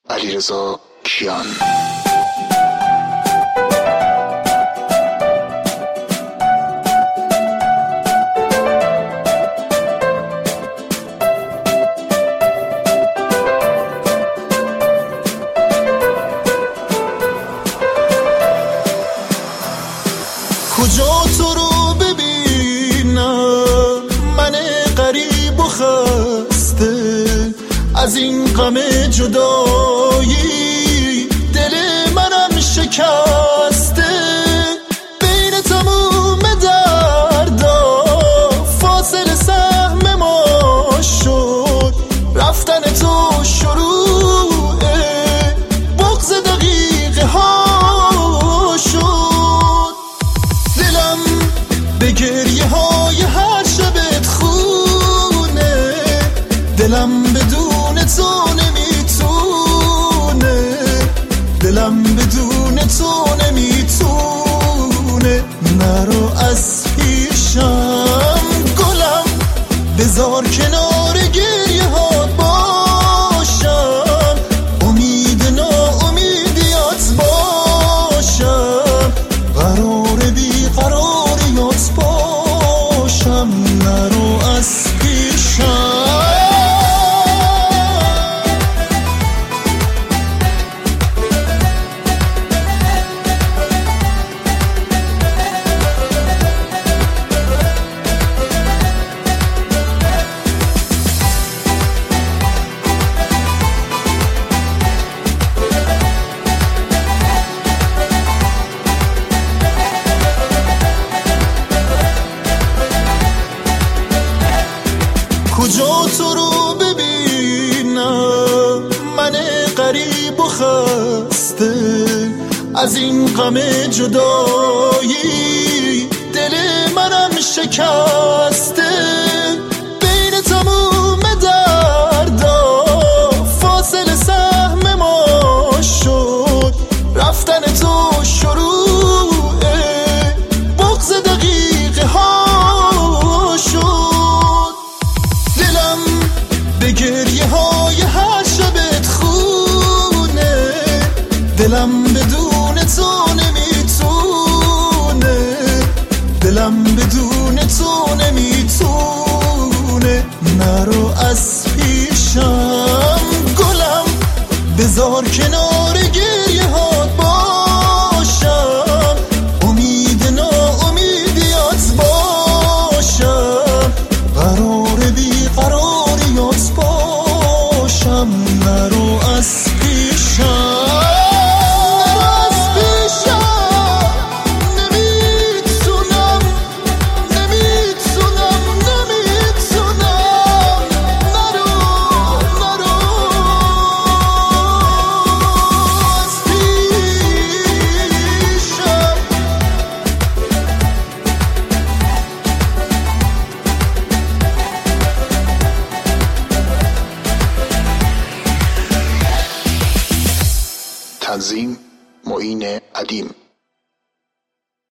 علیرضا کیان. کجا تو رو ببینم من غریب و خسته، از این غم جدایی دل منم شکسته. بین تموم دردا فاصله سهم ما شد، رفتن تو شروع بغض دقیقه ها شد. دلم به گریه های هر شبت خونه، دلم بدون تو نمیتونه، دلم بدون تو نمیتونه. نرو از پیشم گلم، بذار کنار گریه هات باشم، امید ناامیدیات باشم، قرار بیقراریات باشم. نرو از پیشم. کجا تو رو ببینم من غریب و خسته، از این غم جدایی دل منم شکسته. بین تموم دردا فاصله سهم ما شد، رفتن تو شروع بغض دقیقه ها شد. دلم به گریه های هر شبت خونه، دلم بدون تو نمیتونه، دلم بدون تو نمیتونه. نرو از پیشم گلم، بذار کنار گریه هات باشم، امید ناامیدیات باشم، قرار بیقراریات باشم. نرو از پیشم. تنظیم معین ادیم.